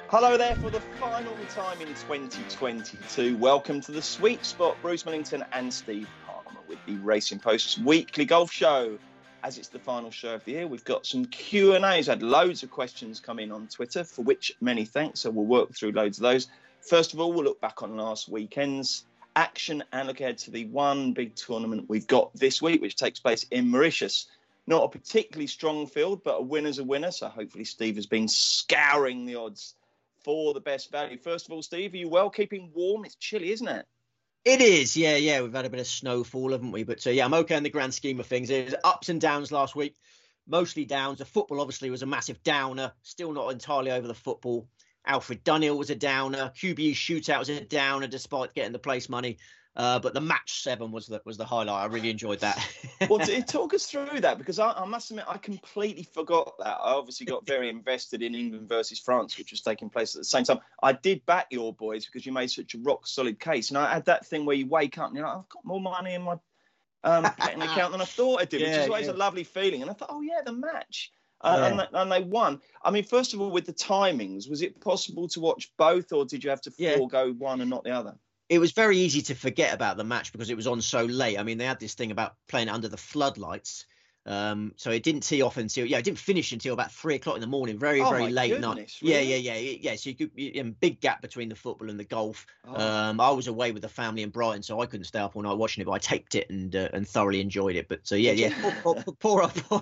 Hello there for the final time in 2022. Welcome to the Sweet Spot. Bruce Millington and Steve Palmer with the Racing Post's weekly golf show. As it's the final show of the year, we've got some Q&As. Had loads of questions come in on Twitter, for which many thanks. So we'll work through loads of those. First of all, we'll look back on last weekend's action and look ahead to the one big tournament we've got this week, which takes place in Mauritius. Not a particularly strong field, but a winner's a winner. So hopefully Steve has been scouring the odds for the best value. First of all, Steve, are you well, keeping warm? It's chilly, isn't it? It is, yeah. We've had a bit of snowfall, haven't we? But I'm okay in the grand scheme of things. It was ups and downs last week, mostly downs. The football obviously was a massive downer. Still not entirely over the football. Alfred Dunhill was a downer. QBE shootout was a downer, despite getting the place money. But the match 7 was the highlight. I really enjoyed that. Well, talk us through that, because I must admit I completely forgot that. I obviously got very invested in England versus France, which was taking place at the same time. I did back your boys because you made such a rock solid case, and I had that thing where you wake up and you're like, I've got more money in my betting account than I thought I did, which is always a lovely feeling. And I thought, oh yeah, the match. And they won. I mean, first of all, with the timings, was it possible to watch both, or did you have to forego one and not the other? It was very easy to forget about the match because it was on so late. I mean, they had this thing about playing under the floodlights. So it didn't tee off until, it didn't finish until about 3 o'clock in the morning, very late night. Really? Yeah. So you could, big gap between the football and the golf. I was away with the family in Brighton, so I couldn't stay up all night watching it, but I taped it and thoroughly enjoyed it. But poor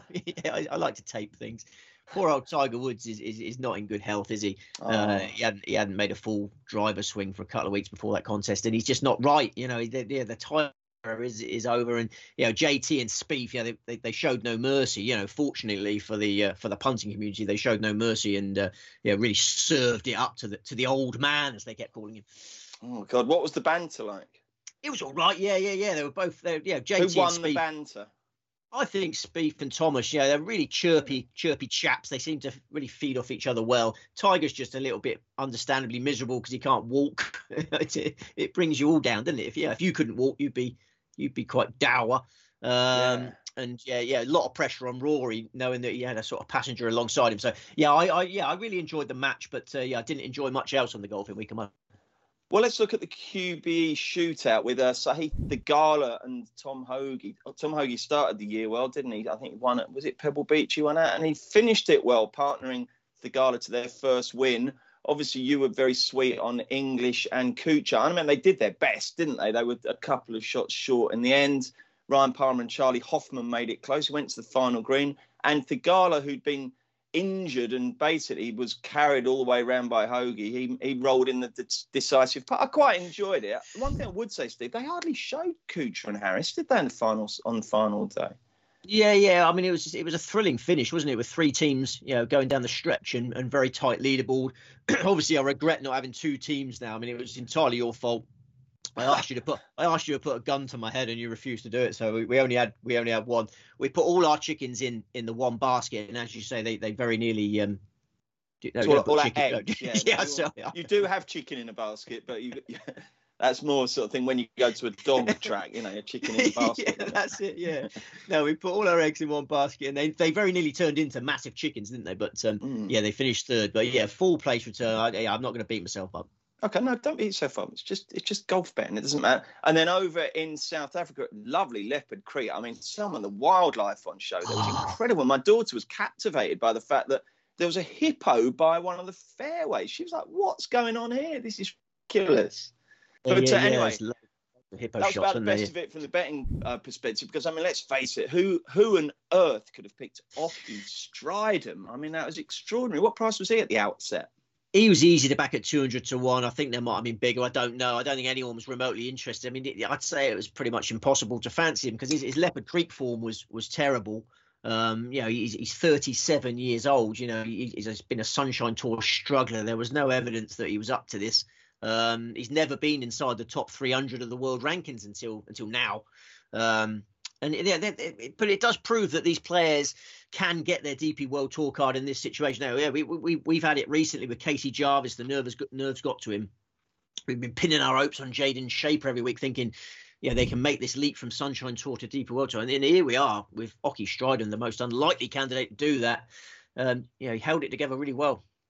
I like to tape things. Poor old Tiger Woods is not in good health, is he? He hadn't made a full driver swing for a couple of weeks before that contest, and he's just not right. The time is over, and JT and Spieth, they showed no mercy. Fortunately for the punting community, they showed no mercy and really served it up to the old man, as they kept calling him. Oh God, what was the banter like? It was all right. Yeah. They were both there. JT Who won and Spieth. The banter? I think Spieth and Thomas, they're really chirpy chaps. They seem to really feed off each other well. Tiger's just a little bit understandably miserable because he can't walk. It brings you all down, doesn't it? If you couldn't walk, you'd be quite dour. And a lot of pressure on Rory, knowing that he had a sort of passenger alongside him. So I really enjoyed the match, but I didn't enjoy much else on the golfing week. Well, let's look at the QBE shootout with Sahith Theegala and Tom Hoge. Tom Hoge started the year well, didn't he? I think he won it. Was it Pebble Beach he won at? And he finished it well, partnering Theegala to their first win. Obviously, you were very sweet on English and Kuchar. I mean, they did their best, didn't they? They were a couple of shots short in the end. Ryan Palmer and Charlie Hoffman made it close. He went to the final green. And Theegala, who'd been injured and basically was carried all the way around by Hoge, he rolled in the decisive part. I quite enjoyed it. One thing I would say, Steve, they hardly showed Kuchar and Harris, did they, on the final day? Yeah. I mean, it was a thrilling finish, wasn't it? With 3 teams, going down the stretch and very tight leaderboard. Obviously, I regret not having 2 teams now. I mean, it was entirely your fault. I asked you to put a gun to my head, and you refused to do it. So we only had one. We put all our chickens in the one basket, and as you say, they very nearly. You do have chicken in a basket, but that's more sort of thing when you go to a dog track, a chicken in a basket. That's it. Yeah. No, we put all our eggs in one basket, and they very nearly turned into massive chickens, didn't they? But they finished 3rd. But full place return. I'm not going to beat myself up. Okay, no, don't beat yourself up. It's just golf betting. It doesn't matter. And then over in South Africa, lovely Leopard Creek. I mean, some of the wildlife on show, that was incredible. My daughter was captivated by the fact that there was a hippo by one of the fairways. She was like, what's going on here? This is ridiculous. But anyway, hippo that was about the best of it from the betting perspective, because, I mean, let's face it, who on earth could have picked Ockie Strydom? I mean, that was extraordinary. What price was he at the outset? He was easy to back at 200 to 1. I think there might have been bigger. I don't know. I don't think anyone was remotely interested. I mean, I'd say it was pretty much impossible to fancy him because his Leopard Creek form was terrible. He's 37 years old. He's been a Sunshine Tour struggler. There was no evidence that he was up to this. He's never been inside the top 300 of the world rankings until now. But it does prove that these players can get their DP World Tour card in this situation. Now, we've had it recently with Casey Jarvis. The nerves got to him. We've been pinning our hopes on Jaden Shaper every week, thinking, they can make this leap from Sunshine Tour to DP World Tour. And then here we are with Ockie Strydom, the most unlikely candidate to do that. He held it together really well.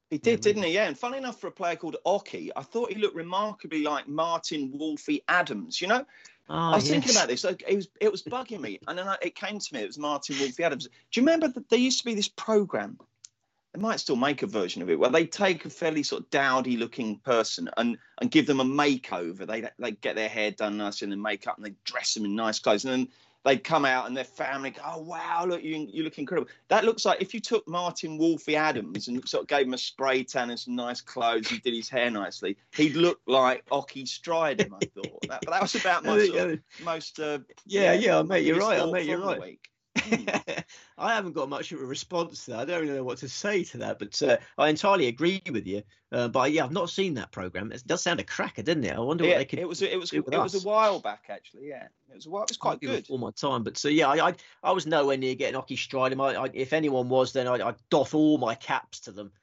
He did, didn't he? Yeah. And funny enough, for a player called Oki, I thought he looked remarkably like Martin Wolfie Adams. You know, I was thinking about this. It was bugging me, and then it came to me. It was Martin Wolfie Adams. Do you remember that there used to be this program? They might still make a version of it where they take a fairly sort of dowdy-looking person and give them a makeover. They get their hair done nice and then makeup, and they dress them in nice clothes, and then they'd come out and their family go, "Oh wow, look, you look incredible." That looks like if you took Martin Wolfie Adams and sort of gave him a spray tan and some nice clothes and did his hair nicely, he'd look like Oki Stridham. I thought but that was about my sort of most. I mate, you're right. I mate, you're right. I haven't got much of a response to that. I don't really know what to say to that, but I entirely agree with you. But yeah, I've not seen that program. It does sound a cracker, didn't it? I wonder what they could. It was a while back, actually. Yeah, it was quite good. All my time, but I was nowhere near getting Oki Stridham. If anyone was, then I'd doff all my caps to them.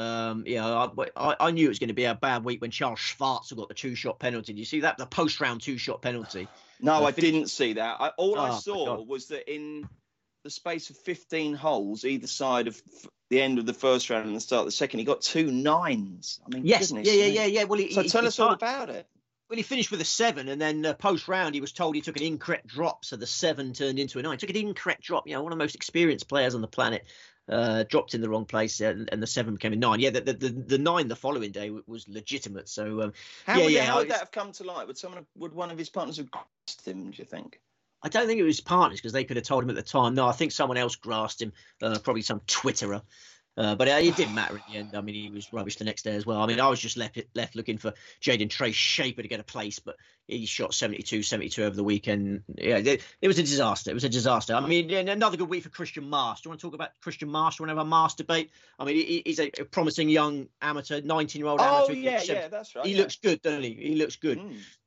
I knew it was going to be a bad week when Charles Schwarzer got the 2-shot penalty. Did you see that? The post-round 2-shot penalty. No, I didn't see that. I saw was that in the space of 15 holes either side of the end of the first round and the start of the second, he got 2 9s. I mean, yes, goodness, yeah. Well, tell us all about it. Well, he finished with a 7, and then post round he was told he took an incorrect drop, so the 7 turned into a 9. He took an incorrect drop. One of the most experienced players on the planet dropped in the wrong place, and the 7 became a 9. Yeah, the 9 the following day was legitimate. So how would that have come to light? Would one of his partners have grasped him? Do you think? I don't think it was his partners, because they could have told him at the time. No, I think someone else grasped him, probably some Twitterer. But it didn't matter at the end. I mean, he was rubbish the next day as well. I mean, I was just left looking for Jaden Trace-Shaper to get a place, but he shot 72 over the weekend. Yeah, it was a disaster. It was a disaster. I mean, another good week for Christian Marsh. Do you want to talk about Christian Marsh? Do you want to have a Marsh debate? I mean, he's a promising young amateur, 19-year-old amateur. Oh, yeah, that's right. He looks good, doesn't he? He looks good.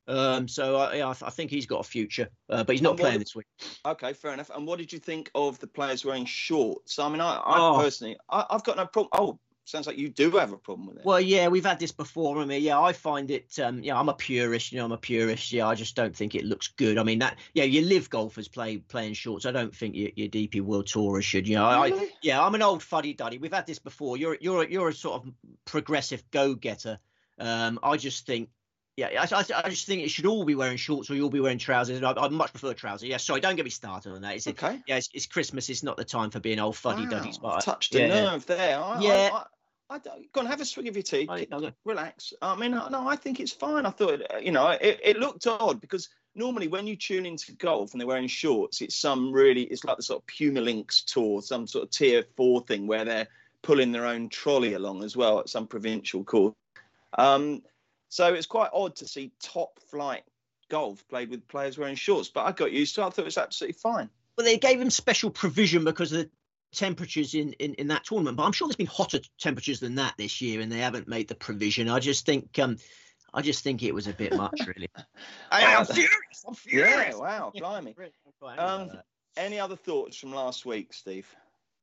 I think he's got a future, but he's not playing this week. Okay, fair enough. And what did you think of the players wearing shorts? I mean, I personally, I've got no problem. Oh, sounds like you do have a problem with it. Well, yeah, we've had this before. I mean, I find it. I'm a purist. I'm a purist. Yeah, I just don't think it looks good. I mean, your live golfers playing shorts. I don't think your DP World Tourers should. Really? I'm an old fuddy-duddy. We've had this before. You're a sort of progressive go-getter. I just think. Yeah, I just think it should all be wearing shorts, or you'll be wearing trousers. I much prefer trousers. Yeah, sorry, don't get me started on that. It's Christmas. It's not the time for being old fuddy-duddies. Wow, touched a nerve there. I don't, go on, have a swig of your tea. Relax. I mean, no, I think it's fine. I thought, it looked odd, because normally when you tune into golf and they're wearing shorts, it's like the sort of Puma Links tour, some sort of tier 4 thing where they're pulling their own trolley along as well at some provincial course. So it's quite odd to see top flight golf played with players wearing shorts, but I got used to it. I thought it was absolutely fine. Well, they gave him special provision because of the temperatures in that tournament, but I'm sure there's been hotter temperatures than that this year, and they haven't made the provision. I just think it was a bit much, really. I'm furious. Yeah, wow, blimey. Any other thoughts from last week, Steve?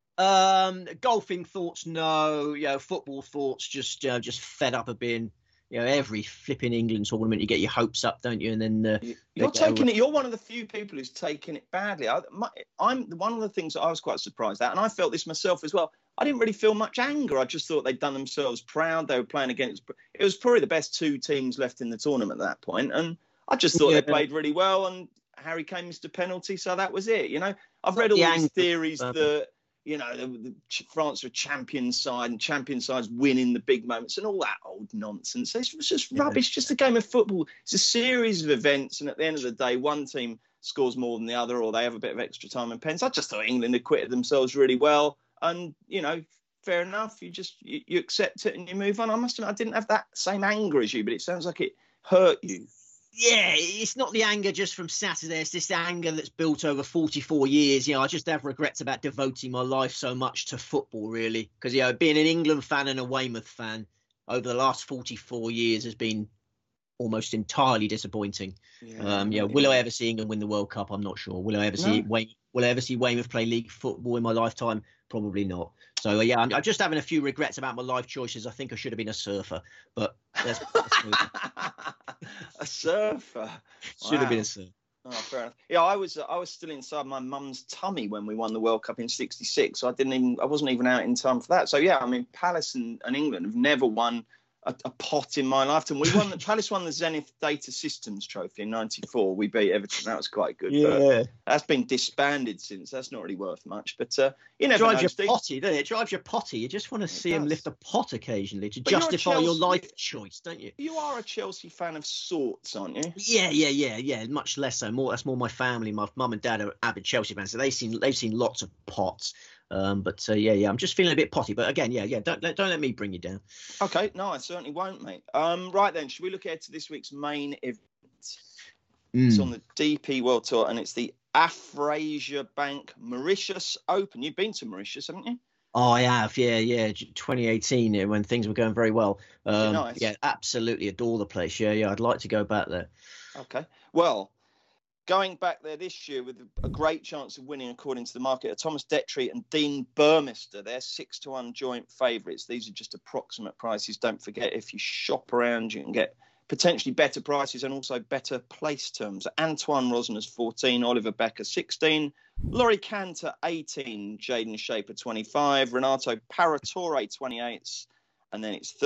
Golfing thoughts, no. Football thoughts, just fed up of being. Every flipping England tournament, you get your hopes up, don't you? And then you're taking it. You're one of the few people who's taken it badly. I'm one of the things that I was quite surprised at, and I felt this myself as well. I didn't really feel much anger. I just thought they'd done themselves proud. They were playing against. It was probably the best 2 teams left in the tournament at that point, and I just thought they played really well. And Harry Kane missed a penalty, so that was it. I've read all these theories that. France are a champion side, and champion sides win in the big moments, and all that old nonsense. It's just rubbish. Just a game of football. It's a series of events, and at the end of the day, one team scores more than the other, or they have a bit of extra time and pens. I just thought England acquitted themselves really well, and fair enough. You accept it and you move on. I must admit, I didn't have that same anger as you, but it sounds like it hurt you. Yeah, it's not the anger just from Saturday. It's this anger that's built over 44 years. I just have regrets about devoting my life so much to football, really. Because, being an England fan and a Weymouth fan over the last 44 years has been almost entirely disappointing. Will I ever see England win the World Cup? I'm not sure. Will I ever see Weymouth play league football in my lifetime? Probably not. So I'm just having a few regrets about my life choices. I think I should have been a surfer, but let's a surfer. Should have been a surfer. Oh, fair enough. Yeah, I was still inside my mum's tummy when we won the World Cup in '66. So I wasn't even out in time for that. So yeah, I mean, Palace and England have never won a pot in my lifetime. Palace won the Zenith Data Systems Trophy in '94. We beat Everton. That was quite good. Yeah, but that's been disbanded since. That's not really worth much. But you never drives know, you potty, doesn't it? It drives you potty. You just want to see him lift a pot occasionally to justify your life choice, don't you? You are a Chelsea fan of sorts, aren't you? Yeah. Much less so. That's more my family. My mum and dad are avid Chelsea fans, so they've seen lots of pots. Yeah, I'm just feeling a bit potty. But again, yeah. Don't let me bring you down. Okay, no, I certainly won't, mate. Right then, should we look ahead to this week's main event? It's on the DP World Tour, and it's the Afrasiab Bank Mauritius Open. You've been to Mauritius, haven't you? Oh, I have, yeah. 2018, when things were going very well. Nice. Yeah, absolutely adore the place. Yeah. I'd like to go back there. Okay. Well, going back there this year with a great chance of winning, according to the market, are Thomas Detry and Dean Burmester. They're 6-1 joint favourites. These are just approximate prices. Don't forget, if you shop around, you can get potentially better prices and also better place terms. Antoine Rosner's 14, Oliver Becker 16, Laurie Cantor 18, Jaden Shaper 25, Renato Paratore 28, and then it's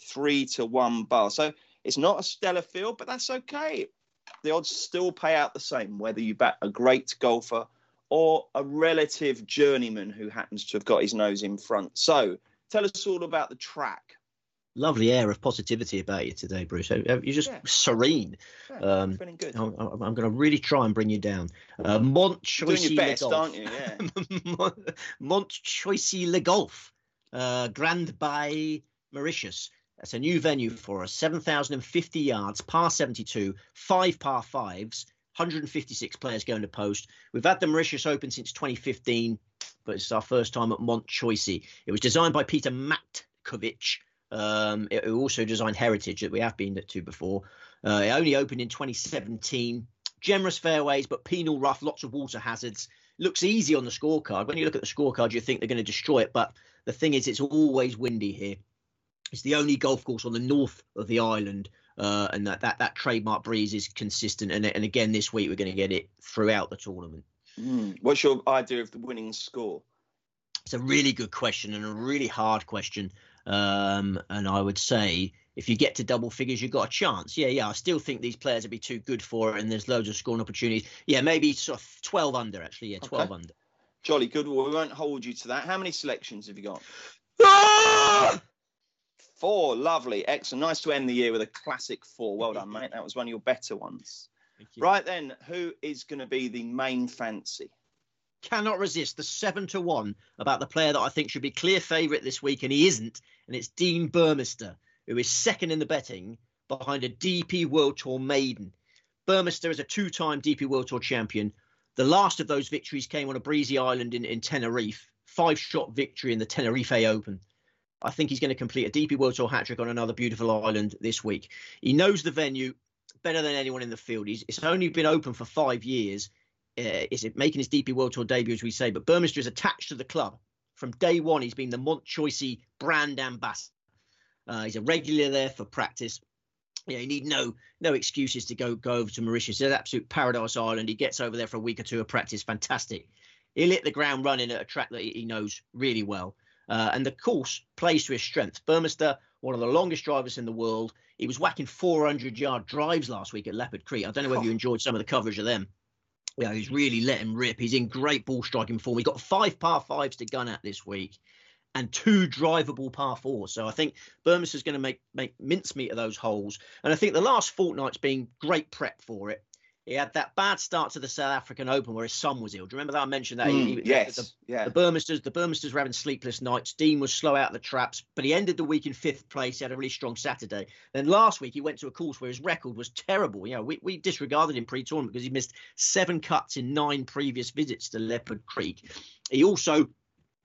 33-1 bar. So it's not a stellar field, but that's okay. The odds still pay out the same, whether you bat a great golfer or a relative journeyman who happens to have got his nose in front. So tell us all about the track. Lovely air of positivity about you today, Bruce. You're just serene. Yeah, feeling good. I'm going to really try and bring you down. Mont Choisy doing your best, aren't you? Yeah. Mont Choisy Le Golf, Grand Bay, Mauritius. That's a new venue for us. 7,050 yards, par 72, 5 par 5s, 156 players going to post. We've had the Mauritius Open since 2015, but it's our first time at Mont Choisy. It was designed by Peter Matkovic. It also designed Heritage that we have been to before. It only opened in 2017. Generous fairways, but penal rough, lots of water hazards. Looks easy on the scorecard. When you look at the scorecard, you think they're going to destroy it. But the thing is, it's always windy here. It's the only golf course on the north of the island, and that trademark breeze is consistent. And again, this week, we're going to get it throughout the tournament. What's your idea of the winning score? It's a really good question and a really hard question. And I would say if you get to double figures, you've got a chance. Yeah. I still think these players would be too good for it, and there's loads of scoring opportunities. Yeah, maybe sort of 12 under, actually. Yeah, 12 under. Jolly good. Well, we won't hold you to that. How many selections have you got? 4. Lovely. Excellent. Nice to end the year with a classic 4. Well done, mate. That was one of your better ones. Thank you. Right then, who is going to be the main fancy? Cannot resist the 7-1 about the player that I think should be clear favourite this week, and he isn't. And it's Dean Burmester, who is second in the betting behind a DP World Tour maiden. Burmester is a 2-time DP World Tour champion. The last of those victories came on a breezy island in Tenerife. 5-shot victory in the Tenerife Open. I think he's going to complete a DP World Tour hat-trick on another beautiful island this week. He knows the venue better than anyone in the field. It's only been open for 5 years. Is it making his DP World Tour debut, as we say? But Burmester is attached to the club. From day one, he's been the Mont Choisy brand ambassador. He's a regular there for practice. Yeah, you need no excuses to go over to Mauritius. It's an absolute paradise island. He gets over there for a week or two of practice. Fantastic. He'll hit the ground running at a track that he knows really well. And the course plays to his strengths. Burmester, one of the longest drivers in the world. He was whacking 400-yard drives last week at Leopard Creek. I don't know whether you enjoyed some of the coverage of them. Yeah, he's really let him rip. He's in great ball striking form. He's got 5 par 5s to gun at this week and 2 drivable par 4s. So I think Burmester's going to make mincemeat of those holes. And I think the last fortnight's been great prep for it. He had that bad start to the South African Open where his son was ill. Do you remember that? I mentioned that. Yes. The Burmesters were having sleepless nights. Dean was slow out the traps, but he ended the week in 5th place. He had a really strong Saturday. Then last week he went to a course where his record was terrible. You know, we disregarded him pre-tournament because he missed 7 cuts in 9 previous visits to Leopard Creek. He also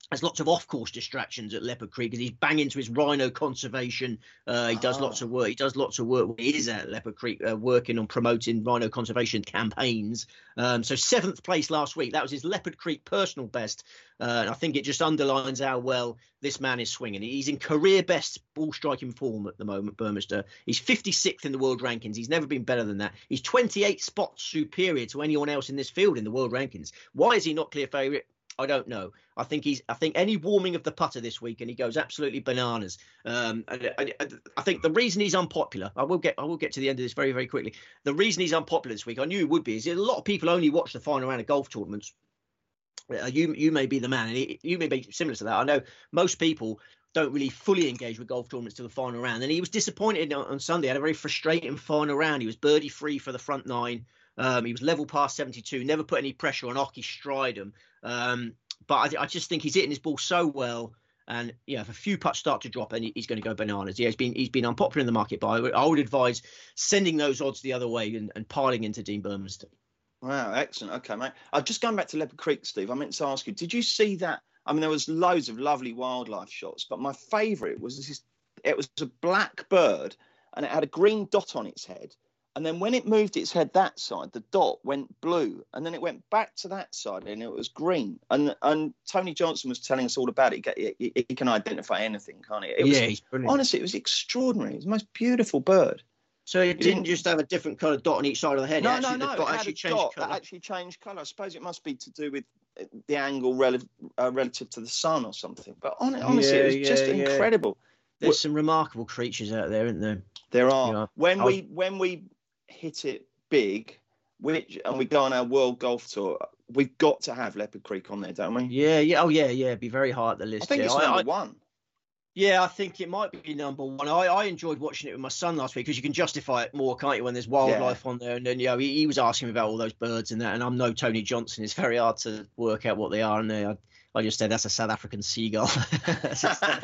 There's lots of off-course distractions at Leopard Creek because he's banging into his rhino conservation. He does lots of work. He does lots of work when he is at Leopard Creek, working on promoting rhino conservation campaigns. So 7th place last week. That was his Leopard Creek personal best. And I think it just underlines how well this man is swinging. He's in career best ball striking form at the moment, Burmester. He's 56th in the world rankings. He's never been better than that. He's 28 spots superior to anyone else in this field in the world rankings. Why is he not clear favourite? I don't know. I think any warming of the putter this week and he goes absolutely bananas. I think the reason he's unpopular, I will get to the end of this very, very quickly. The reason he's unpopular this week, I knew he would be, is a lot of people only watch the final round of golf tournaments. You may be the man, and you may be similar to that. I know most people don't really fully engage with golf tournaments till the final round, and he was disappointed on Sunday. Had a very frustrating final round. He was birdie free for the front 9. He was level past 72, never put any pressure on Ockie Stridham. But I just think he's hitting his ball so well. And if a few putts start to drop, and he's going to go bananas. Yeah, he's been unpopular in the market, but I would advise sending those odds the other way and piling into Dean Burmester. Wow, excellent. Okay, mate. Just going back to Leopard Creek, Steve, I meant to ask you, did you see that? I mean, there was loads of lovely wildlife shots, but my favourite was it was a black bird and it had a green dot on its head. And then when it moved its head that side, the dot went blue, and then it went back to that side, and it was green. And Tony Johnson was telling us all about it. He can identify anything, can't he? He's brilliant. Honestly, it was extraordinary. It was the most beautiful bird. So it didn't just have a different coloured dot on each side of the head. No. The dot actually changed colour. That actually changed colour. I suppose it must be to do with the angle relative to the sun or something. But honestly, it was just incredible. There's some remarkable creatures out there, isn't there? There are. When we hit it big, and we go on our World Golf Tour, we've got to have Leopard Creek on there, don't we? Yeah. Oh, yeah. It'd be very high at the list. I think it's number 1. Yeah, I think it might be number 1. I enjoyed watching it with my son last week because you can justify it more, can't you, when there's wildlife on there? And then he was asking me about all those birds and that, and I'm no Tony Johnson. It's very hard to work out what they are, and I just said that's a South African seagull. That's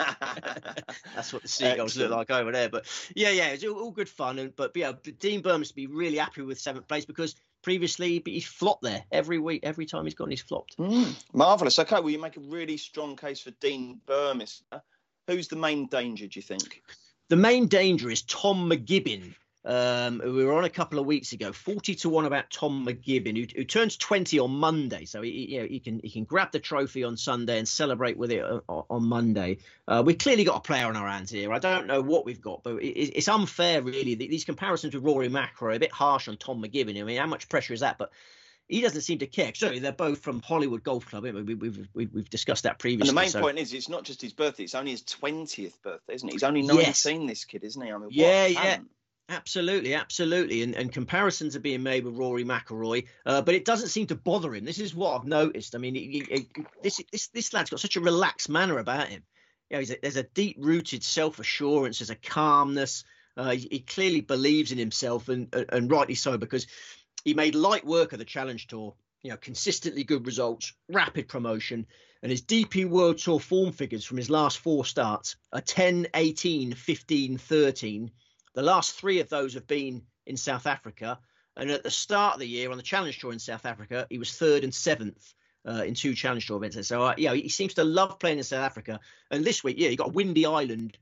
what the seagulls look like over there. But yeah, it's all good fun. But Dean Burmester to be really happy with 7th place because previously he's flopped there every week. Every time he's gone, he's flopped. Marvellous. Okay, well, you make a really strong case for Dean Burmester. Who's the main danger, do you think? The main danger is Tom McGibbon. We were on a couple of weeks ago, 40-1 about Tom McGibbon, who turns 20 on Monday. So he can grab the trophy on Sunday and celebrate with it on Monday. We've clearly got a player on our hands here. I don't know what we've got, but it's unfair, really. These comparisons with Rory McIlroy are a bit harsh on Tom McGibbon. I mean, how much pressure is that? But he doesn't seem to care. Certainly, they're both from Hollywood Golf Club. We've discussed that previously. And the main point is, it's not just his birthday; it's only his 20th birthday, isn't it? He's only 19. This kid, isn't he? I mean, yeah. Absolutely. And comparisons are being made with Rory McIlroy, but it doesn't seem to bother him. This is what I've noticed. I mean, this lad's got such a relaxed manner about him. There's a deep-rooted self-assurance. There's a calmness. He clearly believes in himself, and rightly so, because he made light work of the Challenge Tour. Consistently good results, rapid promotion, and his DP World Tour form figures from his last 4 starts are 10, 18, 15, 13. The last 3 of those have been in South Africa. And at the start of the year on the Challenge Tour in South Africa, he was 3rd and 7th in 2 Challenge Tour events. So, he seems to love playing in South Africa. And this week, he got a Windy Island.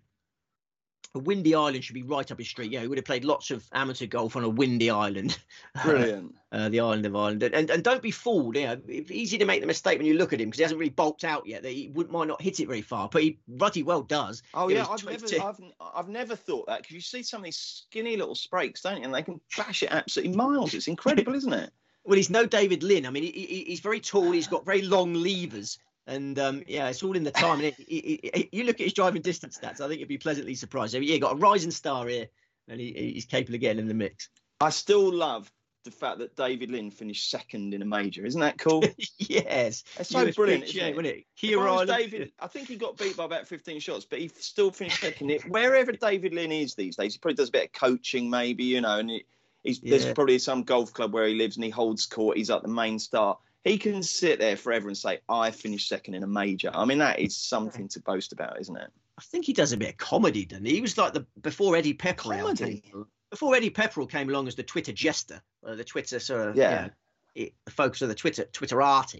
A windy island should be right up his street. He would have played lots of amateur golf on a windy island. Brilliant. The island of Ireland. And don't be fooled. It's easy to make the mistake when you look at him because he hasn't really bulked out yet. That he might not hit it very far, but he bloody well does. Oh, yeah. I've never thought that because you see some of these skinny little sprakes, don't you? And they can bash it absolutely miles. It's incredible, isn't it? Well, he's no David Lynn. I mean, he's very tall. He's got very long levers. And it's all in the time. And you look at his driving distance stats, I think you'd be pleasantly surprised. So, got a rising star here, and he's capable of getting in the mix. I still love the fact that David Lynn finished 2nd in a major. Isn't that cool? Yes. It's so brilliant, isn't it? David, I think he got beat by about 15 shots, but he still finished 2nd. Wherever David Lynn is these days, he probably does a bit of coaching, maybe, and there's probably some golf club where he lives and he holds court. He's like the main star. He can sit there forever and say, I finished 2nd in a major. I mean, that is something to boast about, isn't it? I think he does a bit of comedy, doesn't he? He was like before Eddie Pepperell. Before Eddie Pepperell came along as the Twitter jester, the Twitter sort of, the focus of the Twitterati.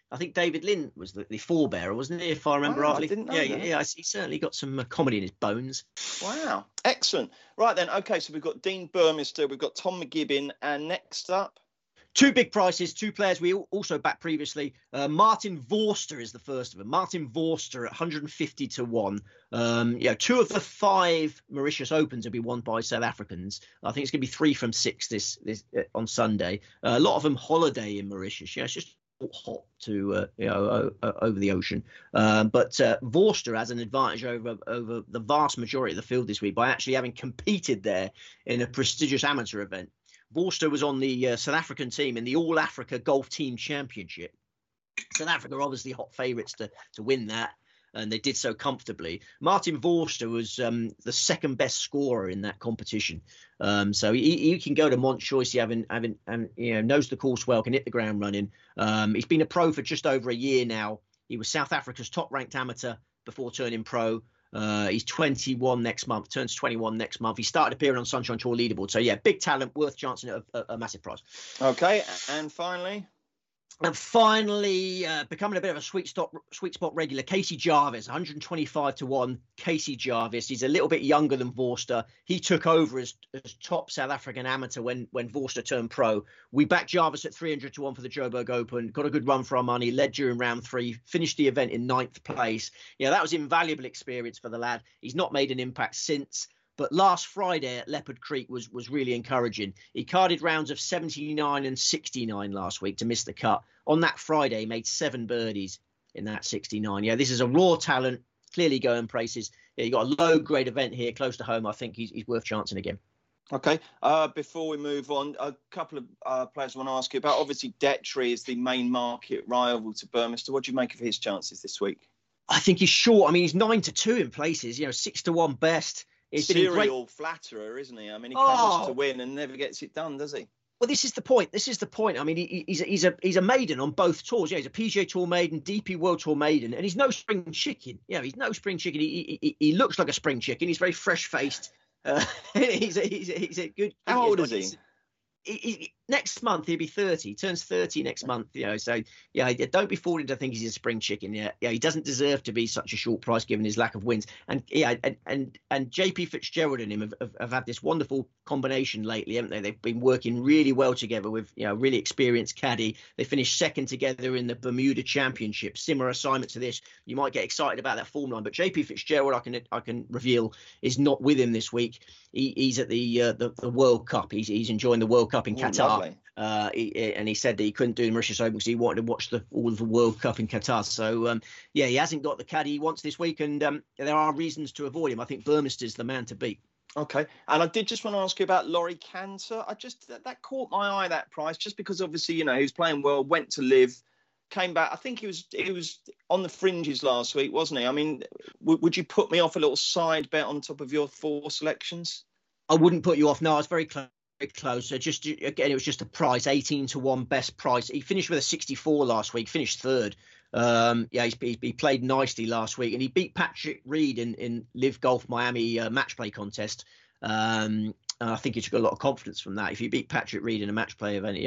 I think David Lynn was the forebearer, wasn't he? If I remember Wow, rightly. I didn't know that. Yeah. He certainly got some comedy in his bones. Wow, excellent. Right then, okay, so we've got Dean Burmester, we've got Tom McGibbon, and next up. Two big prices, two players we also backed previously. Martin Vorster is the first of them. Martin Vorster at 150 to 1. Two of the 5 Mauritius Opens will be won by South Africans. I think it's going to be 3 from 6 this on Sunday. A lot of them holiday in Mauritius. It's just hot to over the ocean. But Vorster has an advantage over the vast majority of the field this week by actually having competed there in a prestigious amateur event. Vorster was on the South African team in the All Africa Golf Team Championship. South Africa are obviously hot favourites to win that, and they did so comfortably. Martin Vorster was the second best scorer in that competition. So he can go to Montchoice, having knows the course well, can hit the ground running. He's been a pro for just over a year now. He was South Africa's top-ranked amateur before turning pro. He's 21 next month, turns 21 next month. He started appearing on Sunshine Tour leaderboard. So, yeah, big talent, worth chancing at a massive prize. Okay, and finally? Becoming a bit of a sweet spot regular, Casey Jarvis, 125 to 1. Casey Jarvis, he's a little bit younger than Vorster. He took over as top South African amateur when Vorster turned pro. We backed Jarvis at 300 to 1 for the Joburg Open, got a good run for our money, led during round 3, finished the event in 9th place. That was invaluable experience for the lad. He's not made an impact since. But last Friday at Leopard Creek was really encouraging. He carded rounds of 79 and 69 last week to miss the cut. On that Friday, he made 7 birdies in that 69. This is a raw talent, clearly going places. You got a low-grade event here close to home. I think he's worth chancing again. Okay. Before we move on, a couple of players I want to ask you about. Obviously, Detry is the main market rival to Burmester. What do you make of his chances this week? I think he's short. I mean, he's 9 to 2 in places. 6 to 1 best. He's been serial flatterer, isn't he? I mean, he comes to win and never gets it done, does he? Well, this is the point. I mean, he's a maiden on both tours. He's a PGA Tour maiden, DP World Tour maiden, and he's no spring chicken. He's no spring chicken. He looks like a spring chicken. He's very fresh faced. He's a good. How old is he? Next month he'll be 30. He turns 30 next month. So don't be fooled into thinking he's a spring chicken. He doesn't deserve to be such a short price given his lack of wins. And JP Fitzgerald and him have had this wonderful combination lately, haven't they? They've been working really well together with really experienced caddy. They finished second together in the Bermuda Championship. Similar assignment to this. You might get excited about that form line, but JP Fitzgerald, I can reveal, is not with him this week. He's at the World Cup. He's enjoying the World Cup in Qatar. And he said that he couldn't do the Mauritius Open because he wanted to watch all of the World Cup in Qatar. So, he hasn't got the caddy he wants this week, and there are reasons to avoid him. I think Burmester's the man to beat. Okay. And I did just want to ask you about Laurie Cantor. That caught my eye, that price, just because obviously, he was playing well, went to live, came back. I think he was on the fringes last week, wasn't he? I mean, would you put me off a little side bet on top of your 4 selections? I wouldn't put you off. No, I was very close. So it was just a price, 18 to 1 best price. He finished with a 64 last week, finished third. He played nicely last week, and he beat Patrick Reed in Live Golf Miami match play contest. And I think he's got a lot of confidence from that. If you beat Patrick Reed in a match play event,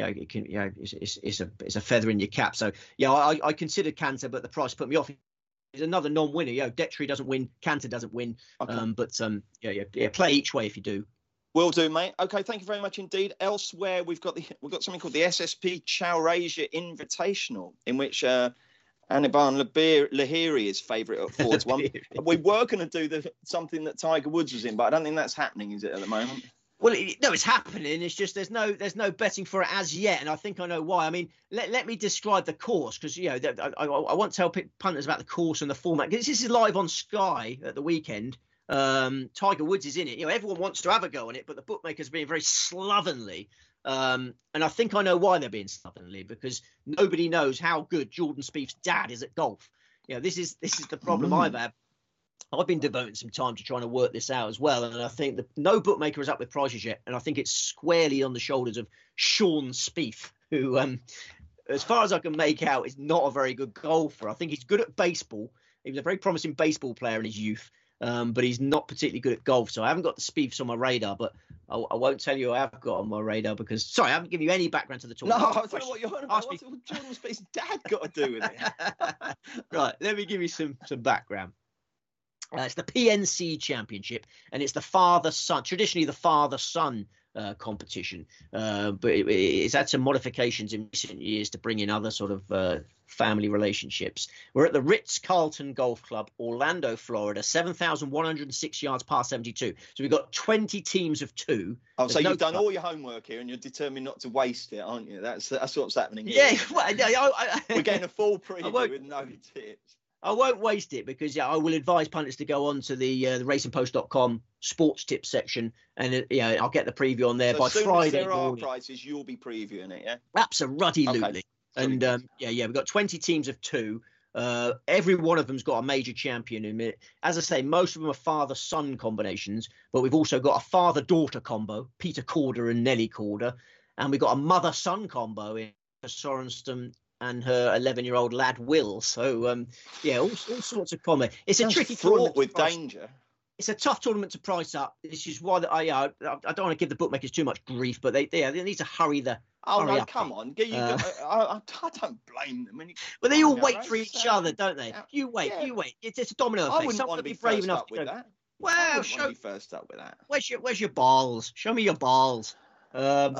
it's a feather in your cap. So I considered Cantor, but the price put me off. He's another non-winner. Detry doesn't win, Cantor doesn't win. Okay. Play each way if you do. Will do, mate. Okay, thank you very much indeed. Elsewhere, we've got something called the SSP Chaurasia Invitational, in which Anirban Lahiri is favourite at 4 to 1. We were going to do something that Tiger Woods was in, but I don't think that's happening, is it, at the moment? Well, no, it's happening. It's just there's no betting for it as yet, and I think I know why. I mean, let me describe the course, because I want to tell punters about the course and the format. This is live on Sky at the weekend. Tiger Woods is in it. Everyone wants to have a go on it, but the bookmakers are being very slovenly. And I think I know why they're being slovenly, because nobody knows how good Jordan Spieth's dad is at golf. This is the problem I've had. I've been devoting some time to trying to work this out as well, and I think that no bookmaker is up with prices yet, and I think it's squarely on the shoulders of Sean Spieth, who, as far as I can make out, is not a very good golfer. I think he's good at baseball. He was a very promising baseball player in his youth. but he's not particularly good at golf. So I haven't got the Spieths on my radar, but I won't tell you who I have got on my radar because, sorry, I haven't given you any background to the tournament. No, I don't know what you're on about. What's Jordan Spieth's dad got to do with it? Right, let me give you some background. It's the PNC Championship, and it's the father-son, traditionally the father-son competition, but it's had some modifications in recent years to bring in other sort of family relationships. We're at the Ritz-Carlton Golf Club, Orlando, Florida, 7,106 yards par 72. So we've got 20 teams of 2. Oh, so you've done all your homework here, and you're determined not to waste it, aren't you? That's what's happening here. Yeah, well, we're getting a full preview with no tips. I won't waste it because I will advise punters to go on to the racingpost.com sports tips section, and I'll get the preview on there by Friday there morning. Are prizes, you'll be previewing it, yeah? Absolutely. Okay. And we've got 20 teams of 2. Every one of them's got a major champion in it. As I say, most of them are father-son combinations, but we've also got a father-daughter combo, Peter Corder and Nelly Corder, and we've got a mother-son combo in Sorenstam and her 11-year-old lad Will. So all sorts of comedy. It's a tricky tournament with danger. It's a tough tournament to price up. This is why I don't want to give the bookmakers too much grief, but they need to hurry the. Oh no! Come on, I don't blame them. But they all wait for each other, don't they? You wait. It's a domino effect. I wouldn't want to be brave enough with that. Well, be first up with that. Where's your balls? Show me your balls. One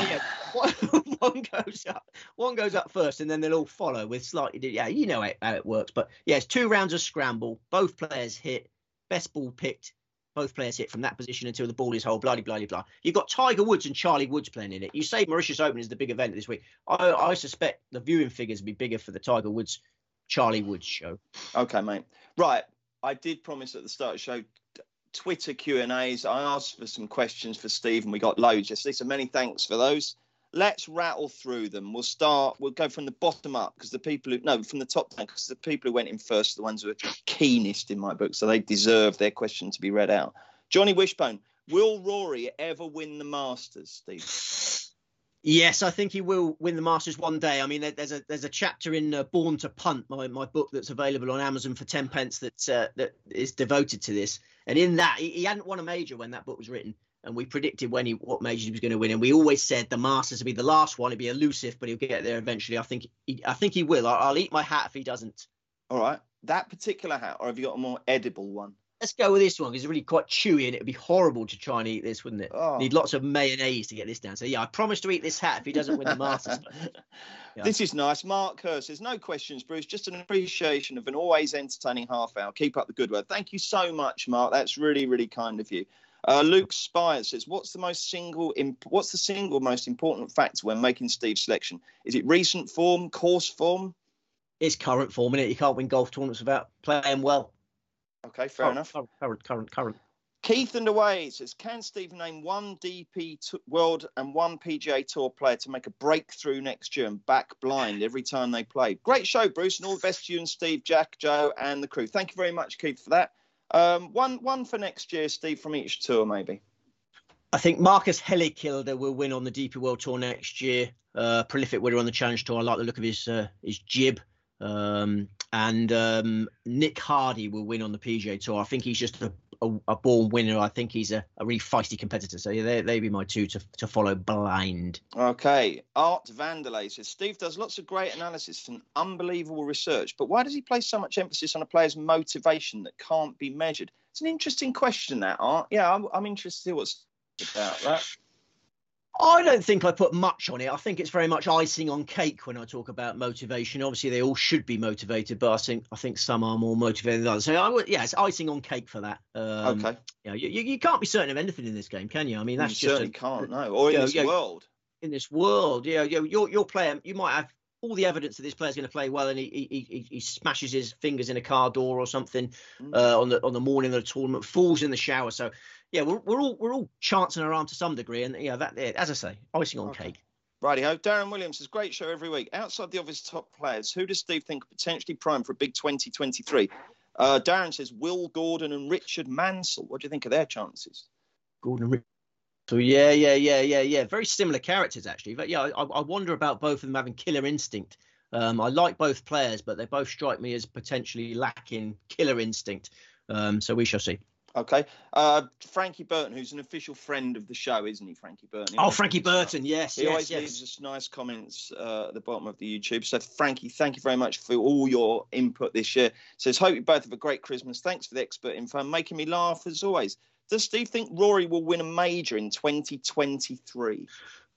goes up first, and then they'll all follow with slightly. Yeah, you know how it works. But yeah, it's 2 rounds of scramble. Both players hit. Best ball picked. Both players hit from that position until the ball is hole. Blah blah blah. You've got Tiger Woods and Charlie Woods playing in it. You say Mauritius Open is the big event this week. I suspect the viewing figures will be bigger for the Tiger Woods Charlie Woods show. Okay, mate. Right. I did promise at the start of the show. Twitter Q&As. I asked for some questions for Steve, and we got loads yesterday, so many thanks for those. Let's rattle through them. We'll go from the bottom up, because from the top down, because the people who went in first are the ones who are keenest in my book, so they deserve their question to be read out. Johnny Wishbone, will Rory ever win the Masters, Steve? Yes, I think he will win the Masters one day. I mean, there's a chapter in Born to Punt, my book that's available on Amazon for 10 pence that is devoted to this. And in that, he hadn't won a major when that book was written. And we predicted what majors he was going to win. And we always said the Masters would be the last one. It'd be elusive, but he'll get there eventually. I think he will. I'll eat my hat if he doesn't. All right. That particular hat, or have you got a more edible one? Let's go with this one because it's really quite chewy and it'd be horrible to try and eat this, wouldn't it? Oh. Need lots of mayonnaise to get this down. So, yeah, I promise to eat this hat if he doesn't win the Masters. Yeah. This is nice. Mark Hurst says, no questions, Bruce. Just an appreciation of an always entertaining half hour. Keep up the good work. Thank you so much, Mark. That's really, really kind of you. Luke Spires says, what's the single most important factor when making Steve's selection? Is it recent form, course form? It's current form, innit? You can't win golf tournaments without playing well. Okay, fair enough. Current. Keith and Away says, can Steve name one DP World and one PGA Tour player to make a breakthrough next year and back blind every time they play? Great show, Bruce, and all the best to you and Steve, Jack, Joe, and the crew. Thank you very much, Keith, for that. One for next year, Steve, from each tour, maybe. I think Marcus Hellikilde will win on the DP World Tour next year. Prolific winner on the Challenge Tour. I like the look of his jib. And Nick Hardy will win on the PGA Tour. I think he's just a born winner. I think he's a really feisty competitor. So yeah, they'd be my two to follow blind. Okay. Art Vanderlei says, Steve does lots of great analysis and unbelievable research, but why does he place so much emphasis on a player's motivation that can't be measured? It's an interesting question, that, Art. Yeah, I'm interested to hear what's about that. I don't think I put much on it. I think it's very much icing on cake when I talk about motivation. Obviously, they all should be motivated, but I think some are more motivated than others. So, it's icing on cake for that. Okay. Yeah, you can't be certain of anything in this game, can you? I mean, that's you certainly can't. No, or in this world. In this world, your player, you might have all the evidence that this player's going to play well, and he smashes his fingers in a car door or something on the morning of the tournament, falls in the shower. So. Yeah, we're all chancing our arm to some degree, and as I say, icing on cake. Righty-ho. Darren Williams says, great show every week. Outside the obvious top players, who does Steve think are potentially primed for a big 2023? Darren says, Will Gordon and Richard Mansell. What do you think of their chances? Gordon and Richard. So yeah. Very similar characters actually, but yeah, I wonder about both of them having killer instinct. I like both players, but they both strike me as potentially lacking killer instinct. So we shall see. Okay. Frankie Burton, who's an official friend of the show, isn't he, Frankie Burton? Oh, Frankie Burton, yes. He always leaves us nice comments at the bottom of the YouTube. So, Frankie, thank you very much for all your input this year. Says, hope you both have a great Christmas. Thanks for the expert info, making me laugh as always. Does Steve think Rory will win a major in 2023?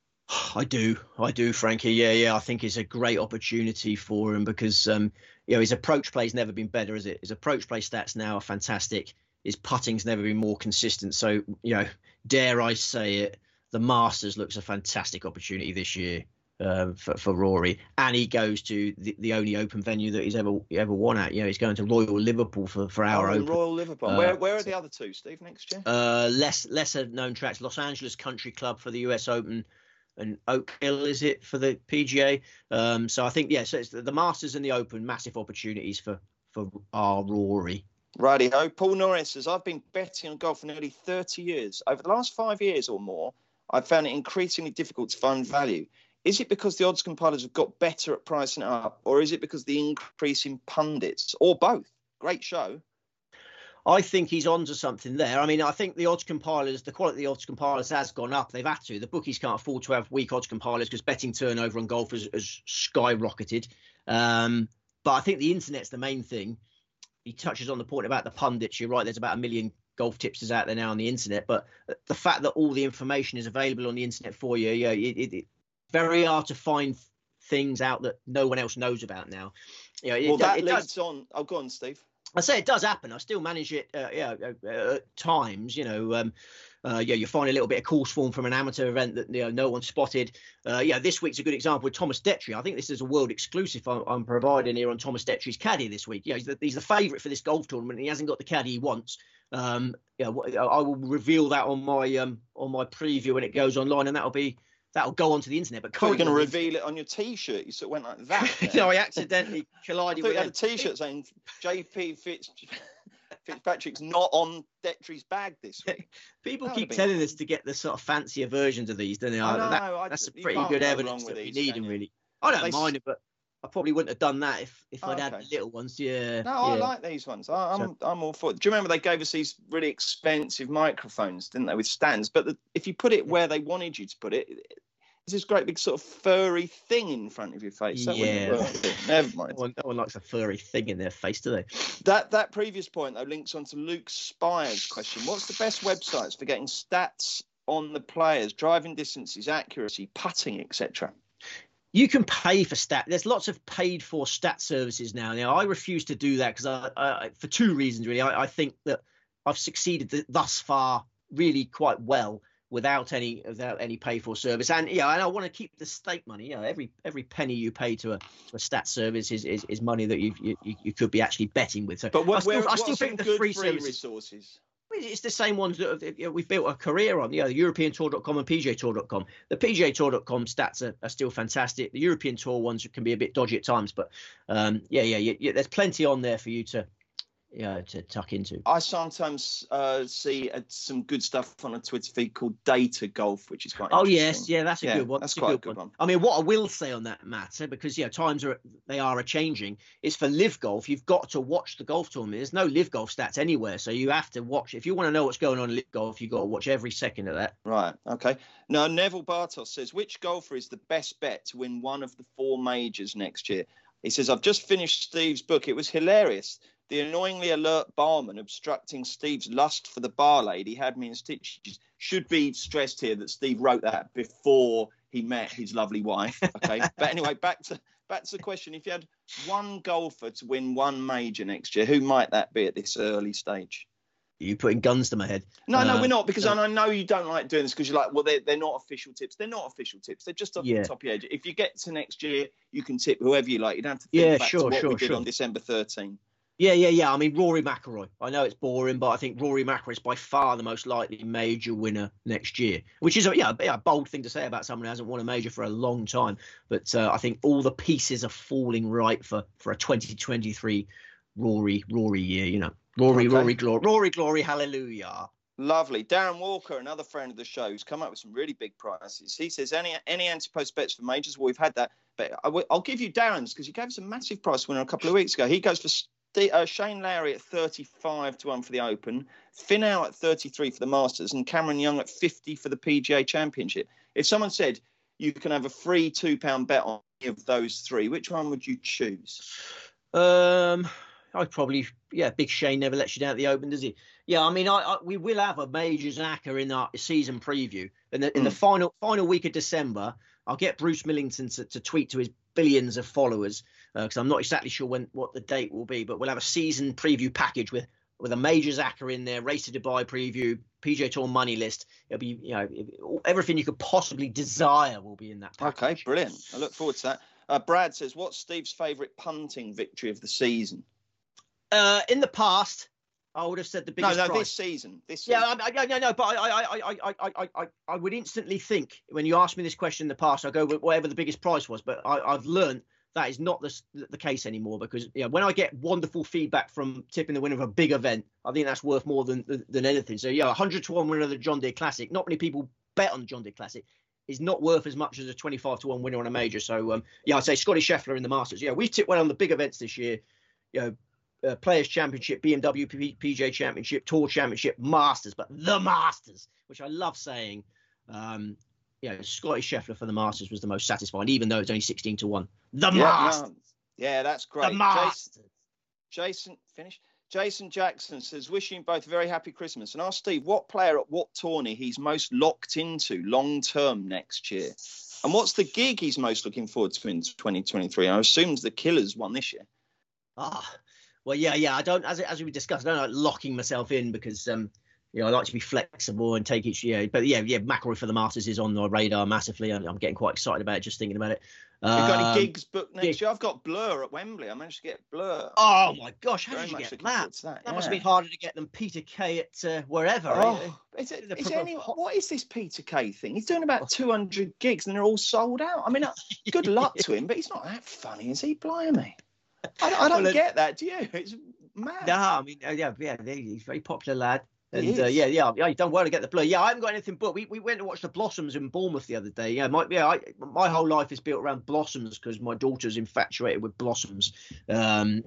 I do, Frankie. Yeah. I think it's a great opportunity for him because, his approach play's never been better, is it? His approach play stats now are fantastic. His putting's never been more consistent. So, dare I say it, the Masters looks a fantastic opportunity this year for Rory. And he goes to the only open venue that he's ever won at. He's going to Royal Liverpool for our Open. Royal Liverpool. Where are the other two, Steve, next year? Lesser known tracks. Los Angeles Country Club for the US Open and Oak Hill, is it, for the PGA? So I think, so it's the Masters and the Open, massive opportunities for our Rory. Righty-ho. Paul Norris says, I've been betting on golf for nearly 30 years. Over the last 5 years or more, I've found it increasingly difficult to find value. Is it because the odds compilers have got better at pricing it up, or is it because the increase in pundits, or both? Great show. I think he's onto something there. I mean, I think the odds compilers, the quality of the odds compilers has gone up. They've had to. The bookies can't afford to have weak odds compilers because betting turnover on golf has skyrocketed. But I think the internet's the main thing. He touches on the point about the pundits. You're right. There's about 1 million golf tipsters out there now on the internet. But the fact that all the information is available on the internet for you, it's very hard to find things out that no one else knows about now. That leads on. Oh, go on, Steve. I say it does happen. I still manage it at times. You find a little bit of course form from an amateur event that no one spotted. This week's a good example with Thomas Detry. I think this is a world exclusive I'm providing here on Thomas Detry's caddy this week. He's the favourite for this golf tournament. And he hasn't got the caddy he wants. I will reveal that on my preview when it goes online, and that'll go onto the internet. But you're going to reveal it on your T-shirt. You sort of went like that. No, I accidentally collided with you had a T-shirt saying JP Fitzpatrick's not on Detry's bag this week. People keep telling us to get the sort of fancier versions of these, don't they? That's a pretty good evidence that we need them, really. I don't mind it, but I probably wouldn't have done that if I'd had the little ones. Yeah. No, I like these ones. I'm all for it. Do you remember they gave us these really expensive microphones, didn't they, with stands? But if you put it where they wanted you to put it, it's this great big sort of furry thing in front of your face. Never mind. No one likes a furry thing in their face, do they? That previous point, though, links on to Luke Spire's question. What's the best websites for getting stats on the players, driving distances, accuracy, putting, etc.? You can pay for stat. There's lots of paid for stat services now. I refuse to do that because I for two reasons, really. I think that I've succeeded thus far really quite well without any pay for service. And I want to keep the stake money. Every penny you pay to a stat service is money that you could be actually betting with. So, but I still think the free resources. It's the same ones that we've built a career on. EuropeanTour.com and PGATour.com. The PGATour.com stats are still fantastic. The European Tour ones can be a bit dodgy at times, but there's plenty on there for you to tuck into. I sometimes see some good stuff on a Twitter feed called Data Golf, which is quite interesting. That's a good one. That's quite a good one. I mean, what I will say on that matter, because times are changing, is for Live Golf, you've got to watch the golf tournament. There's no Live Golf stats anywhere, so you have to watch. If you want to know what's going on in Live Golf, you've got to watch every second of that. Right. Okay. Now, Neville Bartos says, which golfer is the best bet to win one of the 4 majors next year? He says, I've just finished Steve's book. It was hilarious. The annoyingly alert barman obstructing Steve's lust for the bar lady had me in stitches. Should be stressed here that Steve wrote that before he met his lovely wife. Okay, but anyway, back to the question: if you had one golfer to win one major next year, who might that be at this early stage? Are you putting guns to my head? No, we're not, because I know you don't like doing this because you're like, well, they're not official tips. They're not official tips. They're just off the top of your head. If you get to next year, you can tip whoever you like. You don't have to think back to what we did on December 13. Yeah. I mean, Rory McIlroy. I know it's boring, but I think Rory McIlroy is by far the most likely major winner next year, which is a bold thing to say about someone who hasn't won a major for a long time. But I think all the pieces are falling right for a 2023 Rory year. Rory glory, hallelujah. Lovely. Darren Walker, another friend of the show, who's come up with some really big prices. He says, any anti-post bets for majors? Well, we've had that. But I'll give you Darren's because he gave us a massive price winner a couple of weeks ago. He goes for Shane Lowry at 35-1 for the Open, Finau at 33 for the Masters, and Cameron Young at 50 for the PGA Championship. If someone said you can have a free £2 bet on any of those three, which one would you choose? I'd probably, Big Shane never lets you down at the Open, does he? Yeah, I mean, we will have a Majors ACCA in our season preview. In the final week of December, I'll get Bruce Millington to tweet to his billions of followers, because I'm not exactly sure what the date will be, but we'll have a season preview package with a Majors ACCA in there, Race to Dubai preview, PGA Tour money list. It'll be, everything you could possibly desire will be in that package. Okay, brilliant. I look forward to that. Brad says, what's Steve's favourite punting victory of the season? In the past, I would have said the biggest prize. This season. Yeah, no, but I would instantly think, when you ask me this question in the past, I go with whatever the biggest prize was. But I've learned that is not the case anymore, because when I get wonderful feedback from tipping the winner of a big event, I think that's worth more than anything. So 100-1 winner of the John Deere Classic. Not many people bet on the John Deere Classic. Is not worth as much as a 25-1 winner on a major. So I'd say Scotty Scheffler in the Masters. We tipped well on the big events this year. Players Championship, BMW PGA Championship, Tour Championship, Masters, but the Masters, which I love saying. Scotty Scheffler for the Masters was the most satisfying, even though it's only 16-1. The Masters. Yeah, that's great. The Masters. Jason Jackson says, wishing both a very happy Christmas, and ask Steve what player at what tourney he's most locked into long term next year, and what's the gig he's most looking forward to in 2023. I assume the Killers won this year. Well, I don't, as we discussed, I don't like locking myself in, because I like to be flexible and take each year. But McIlroy for the Masters is on the radar massively. I'm getting quite excited about it, just thinking about it. You've got any gigs booked next year? I've got Blur at Wembley. I managed to get Blur. Oh my gosh, how did you get that? That must have been harder to get than Peter Kay at wherever. What is this Peter Kay thing? He's doing about 200 gigs and they're all sold out. I mean, good luck to him, but he's not that funny, is he? Blimey. I don't get that, do you? It's mad. No, I mean, he's a very popular lad. And you've done well to get the Blur. I haven't got anything booked. We went to watch the Blossoms in Bournemouth the other day. My whole life is built around Blossoms, because my daughter's infatuated with Blossoms. We went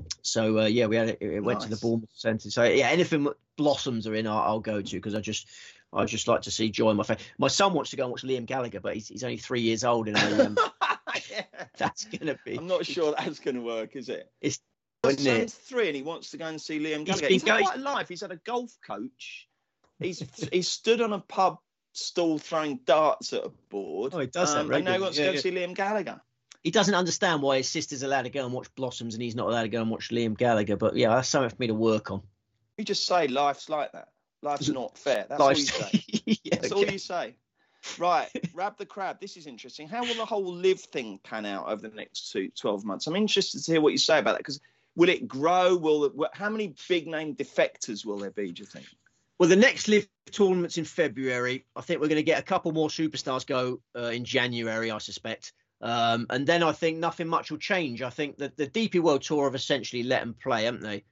to the Bournemouth Centre. So anything Blossoms are in, I'll go to, because I just like to see joy in my face. My son wants to go and watch Liam Gallagher, but he's only 3 years old, and that's gonna be. I'm not sure that's gonna work, is it? My son's 3 and he wants to go and see Liam Gallagher. He's got quite a life. He's had a golf coach. He's stood on a pub stall throwing darts at a board. Oh, he does that regularly. And now he wants to go see Liam Gallagher. He doesn't understand why his sister's allowed to go and watch Blossoms and he's not allowed to go and watch Liam Gallagher. But that's something for me to work on. You just say life's like that. Life's not fair. That's all you say. That's all you say. Right, Rab the Crab. This is interesting. How will the whole live thing pan out over the next 12 months? I'm interested to hear what you say about that, because will it grow? How many big name defectors will there be, do you think? Well, the next live tournament's in February. I think we're going to get a couple more superstars go in January, I suspect. And then I think nothing much will change. I think that the DP World Tour have essentially let them play, haven't they?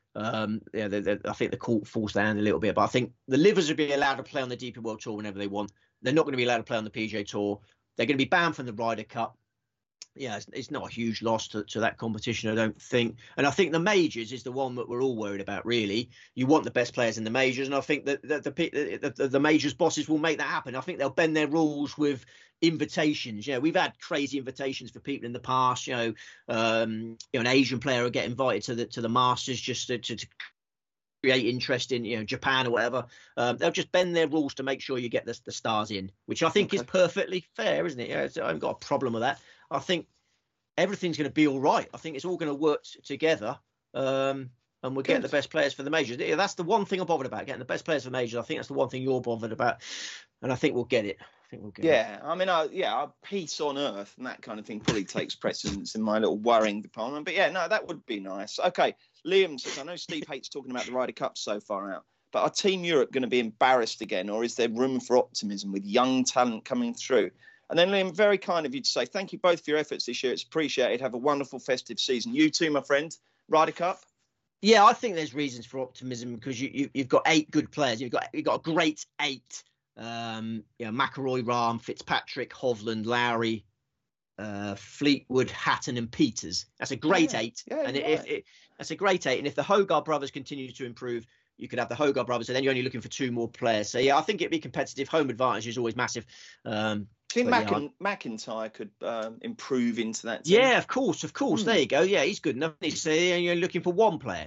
I think the court forced their hand a little bit, but I think the livers will be allowed to play on the DP World Tour whenever they want. They're not going to be allowed to play on the PGA Tour. They're going to be banned from the Ryder Cup. It's not a huge loss to that competition, I don't think. And I think the majors is the one that we're all worried about, really. You want the best players in the majors, and I think that the majors bosses will make that happen. I think they'll bend their rules with invitations. We've had crazy invitations for people in the past. An Asian player will get invited to the Masters just to create interest in Japan or whatever. They'll just bend their rules to make sure you get the stars in, which I think is perfectly fair, isn't it? I haven't got a problem with that. I think everything's going to be all right. I think it's all going to work together, and we'll get the best players for the majors. That's the one thing I'm bothered about, getting the best players for majors. I think that's the one thing you're bothered about, and I think we'll get it. I mean, peace on earth and that kind of thing probably takes precedence in my little worrying department. But that would be nice. Okay, Liam says, I know Steve hates talking about the Ryder Cup so far out, but are Team Europe going to be embarrassed again, or is there room for optimism with young talent coming through? And then, Liam, very kind of you to say thank you both for your efforts this year. It's appreciated. Have a wonderful festive season. You too, my friend. Ryder Cup. Yeah, I think there's reasons for optimism, because you've got 8 good players. You've got a great 8. McIlroy, Rahm, Fitzpatrick, Hovland, Lowry, Fleetwood, Hatton, and Peters. That's a great eight. Yeah, and right. That's a great eight. And if the Hogarth brothers continue to improve, you could have the Hogarth brothers, and then you're only looking for 2 more players. So yeah, I think it'd be competitive. Home advantage is always massive. Do you think McIntyre could improve into that team? Yeah, of course. There you go. Yeah, he's good enough. So you're looking for 1 player.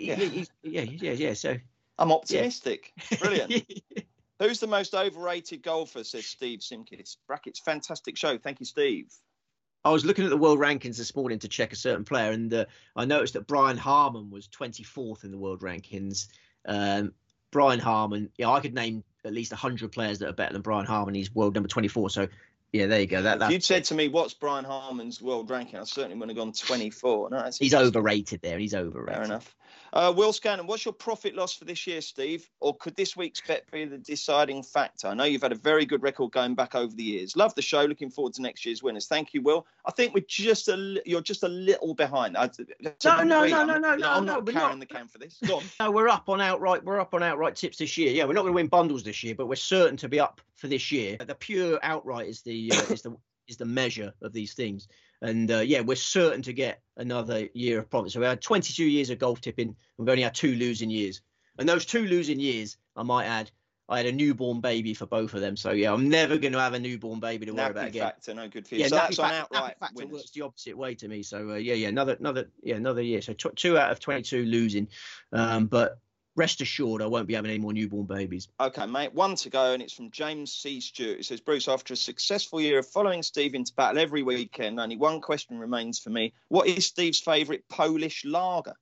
Yeah. So I'm optimistic. Yeah. Brilliant. Who's the most overrated golfer? Says Steve Simkis. Brackets, fantastic show. Thank you, Steve. I was looking at the world rankings this morning to check a certain player, and I noticed that Brian Harman was 24th in the world rankings. Brian Harman, I could name at least 100 players that are better than Brian Harman. He's world number 24. So, yeah, there you go. If you'd said to me, what's Brian Harman's world ranking, I certainly wouldn't have gone 24. No, he's overrated there. He's overrated. Fair enough. Will Scanlon, what's your profit loss for this year, Steve? Or could this week's bet be the deciding factor? I know you've had a very good record going back over the years. Love the show. Looking forward to next year's winners. Thank you, Will. I think you're just a little behind. No. I'm not carrying the can for this. Go on. No, we're up on outright tips this year. Yeah, we're not going to win bundles this year, but we're certain to be up for this year. The pure outright is the measure of these things. And we're certain to get another year of profit. So we had 22 years of golf tipping, and we've only had 2 losing years. And those 2 losing years, I might add, I had a newborn baby for both of them. So yeah, I'm never going to have a newborn baby to worry about again. Factor, no good for you. So that's on outright factor works the opposite way to me. So another year. So 2 out of 22 losing, but rest assured, I won't be having any more newborn babies. Okay, mate. 1 to go, and it's from James C. Stewart. It says, Bruce, after a successful year of following Steve into battle every weekend, only one question remains for me. What is Steve's favourite Polish lager?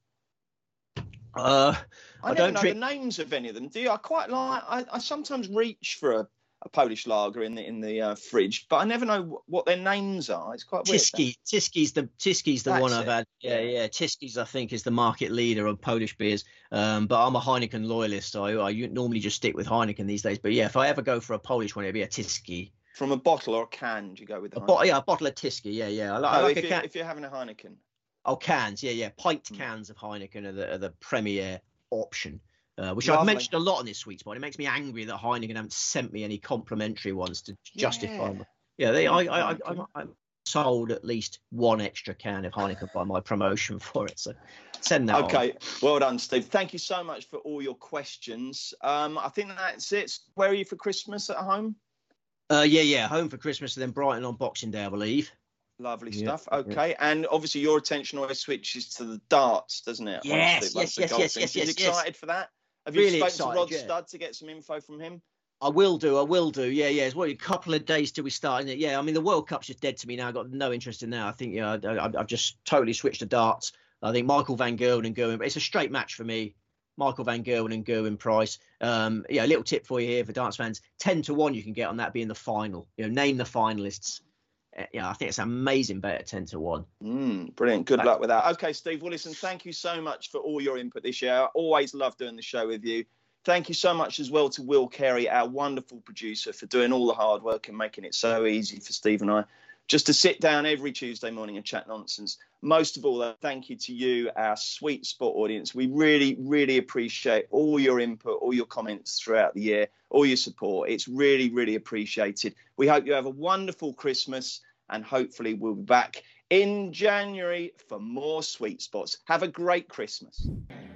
I don't know the names of any of them, do you? I quite like. I sometimes reach for a Polish lager in the fridge, but I never know what their names are. It's quite weird. Tysky's the one I've had. Yeah. Tysky's, I think, is the market leader of Polish beers. But I'm a Heineken loyalist, so I normally just stick with Heineken these days. But yeah, if I ever go for a Polish one, it'd be a Tysky. From a bottle or a can, do you go with the a bottle of Tysky. Yeah. I like a can. If you're having a Heineken. Oh, cans. Yeah. Pint cans of Heineken are the premier option. Which I've mentioned a lot on this sweet spot. It makes me angry that Heineken haven't sent me any complimentary ones to justify them. Yeah, I sold at least 1 extra can of Heineken by my promotion for it. So send that on. Well done, Steve. Thank you so much for all your questions. I think that's it. Where are you for Christmas at home? Home for Christmas and then Brighton on Boxing Day, I believe. Lovely stuff. Okay, and obviously your attention always switches to the darts, doesn't it? Yes. Are you excited for that? Have you spoken to Rod Studd to get some info from him? I will do. Yeah. It's a couple of days till we start. Yeah, I mean, the World Cup's just dead to me now. I've got no interest in that. I think I've just totally switched to darts. I think Michael van Gerwen and Gerwin, it's a straight match for me. Michael van Gerwen and Gerwin Price. A little tip for you here for darts fans: 10 to 1 you can get on that being the final. Name the finalists. I think it's an amazing bet at 10 to 1. Brilliant. Good luck with that. Okay, Steve. Well, listen, thank you so much for all your input this year. I always love doing the show with you. Thank you so much as well to Will Carey, our wonderful producer, for doing all the hard work and making it so easy for Steve and I just to sit down every Tuesday morning and chat nonsense. Most of all, thank you to you, our Sweet Spot audience. We really, really appreciate all your input, all your comments throughout the year, all your support. It's really, really appreciated. We hope you have a wonderful Christmas, and hopefully we'll be back in January for more Sweet Spots. Have a great Christmas.